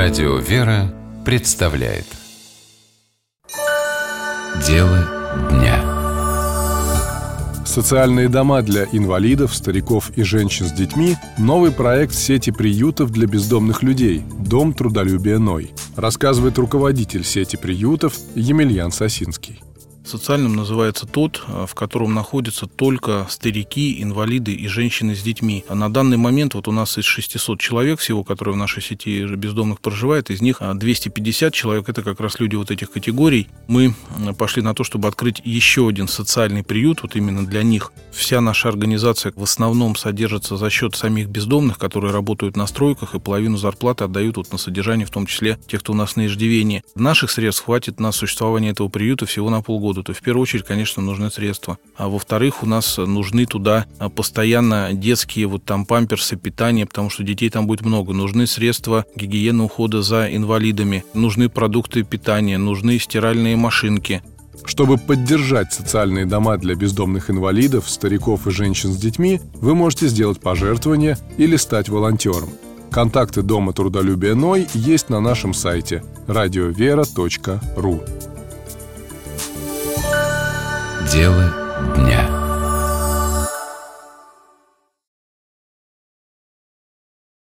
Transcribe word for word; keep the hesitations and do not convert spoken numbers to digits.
Радио «Вера» представляет Дело дня. Социальные дома для инвалидов, стариков и женщин с детьми – новый проект сети приютов для бездомных людей «Дом трудолюбия Ной», рассказывает руководитель сети приютов Емельян Сосинский. Социальным называется тот, в котором находятся только старики, инвалиды и женщины с детьми. А на данный момент вот у нас из шестисот человек всего, которые в нашей сети бездомных проживают, из них двести пятьдесят человек – это как раз люди вот этих категорий. Мы пошли на то, чтобы открыть еще один социальный приют, вот именно для них. Вся наша организация в основном содержится за счет самих бездомных, которые работают на стройках и половину зарплаты отдают вот на содержание, в том числе тех, кто у нас на иждивении. Наших средств хватит на существование этого приюта всего на полгода. То в первую очередь, конечно, нужны средства. А во-вторых, у нас нужны туда постоянно детские вот там памперсы, питание, потому что детей там будет много. Нужны средства гигиены, ухода за инвалидами, нужны продукты питания, нужны стиральные машинки. Чтобы поддержать социальные дома для бездомных инвалидов, стариков и женщин с детьми, вы можете сделать пожертвование или стать волонтером. Контакты Дома трудолюбия Ной есть на нашем сайте радиовера точка ру. Дело дня.